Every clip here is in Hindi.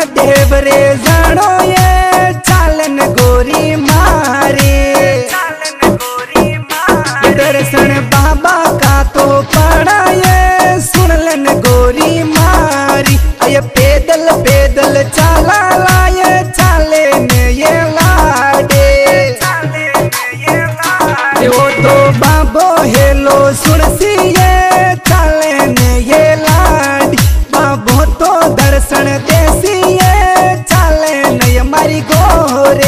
देवरे जानो ये चालन गोरी मारे। दर्शन बाबा का तो पड़ा ये सुनलन गोरी मारी। ये पैदल पैदल चाला लाए चाले ने ये लाडे। वो तो बाबो हेलो सुनसी ये चाले ने ये लाडी। बाबो तो दर्शन देसी ये चाले ने मारी गोरे।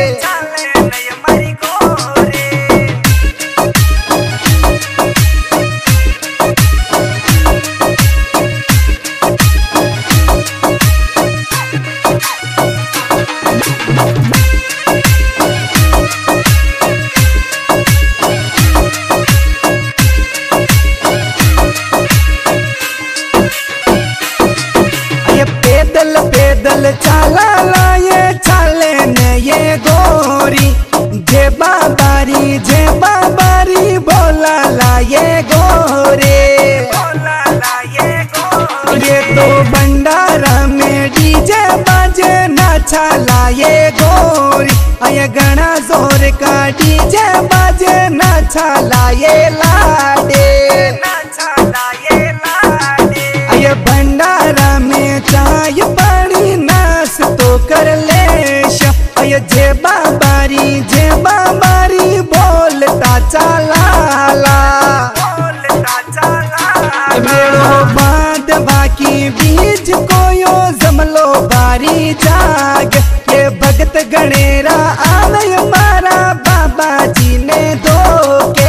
पैदल पैदल चाला लाए चाले ने ये गोरी। जे बाबारी बोला लाए गोरे। ये तो भंडारा में डीजे बाजे नाचा लाए गोरी। ये घना जोर का डीजे बाजे नाचा लाए लाडे। ये भंडारा में चाय पानी नाश तो कर ले। ये जे बाबारी बोलता चाला मेरो बात बाकी बीज को यो जमलो बारी जाग। ये भगत गणेरा आवे मारा बाबा जी ने दो के।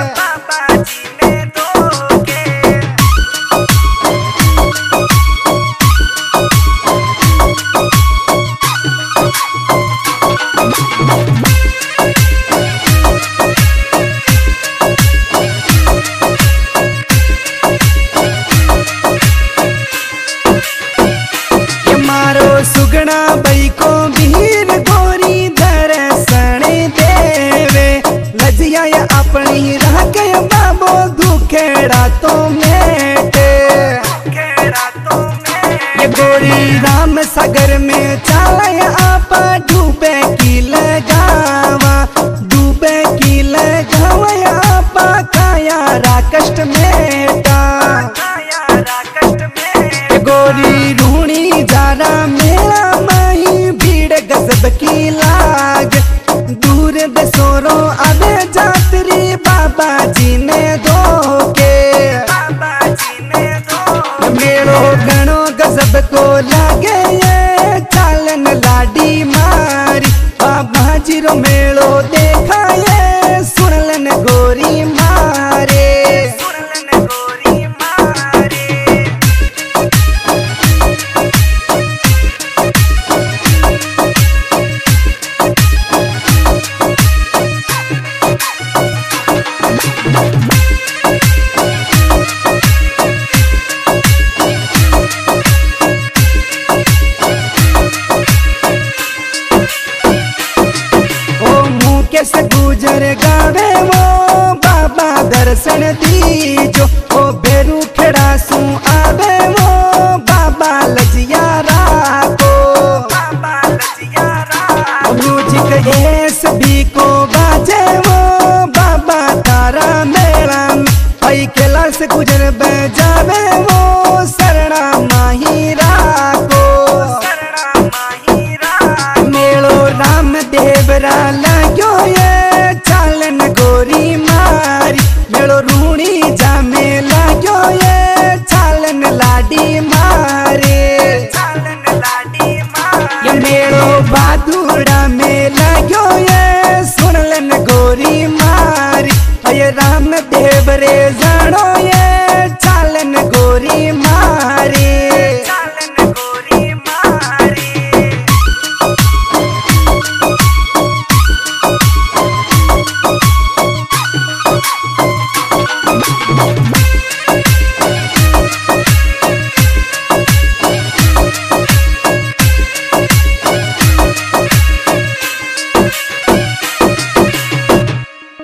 सुगना बई को वीर गोरी दर्शन देवे। लजिया या अपनी रह के बाबो दुखेड़ा तो मेटे। ये गोरी राम सागर में चाले आपा डूबे की लगावा। डूबे की लगावा आपा काया रा कष्ट मेटा। गोरी रूणी जारा मेरा माही भीड़ गजब की लाग। दूर दसोरो आवे जातरी बाबा जी ने दो के। मेरो गणो गजब को लागे ये चालन लाडी मारी। बाबा जी रो मेलो देखा ये सुनलन गोरी मारे। कैसे गुजर गावे वो बाबा दर्शन दीजो। ओ बेरू खेड़ा सू आवे वो बाबा लजिया राको। म्यूजिक एस भी को बाजे वो बाबा तारा मेला। भाई कैलाश गुजर